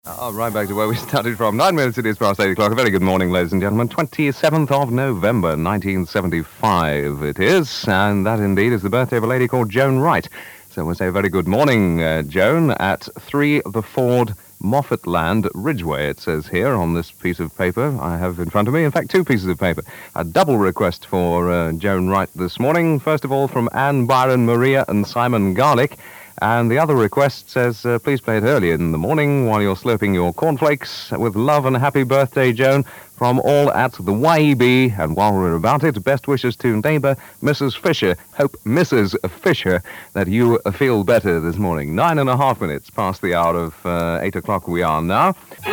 Right back to where we started from. 9 minutes it is past 8 o'clock. A very good morning, ladies and gentlemen. 27th of November, 1975 it is. And that indeed is the birthday of a lady called Joan Wright. So we'll say a very good morning, Joan, at 3 The Ford, Moffatland, Ridgeway, it says here on this piece of paper I have in front of me. In fact, two pieces of paper. A double request for Joan Wright this morning. First of all, from Anne Byron, Maria and Simon Garlick. And the other request says, please play it early in the morning while you're slurping your cornflakes. With love and happy birthday, Joan, from all at the YEB. And while we're about it, best wishes to neighbour Mrs. Fisher. Hope Mrs. Fisher that you feel better this morning. 9.5 minutes past the hour of 8 o'clock we are now.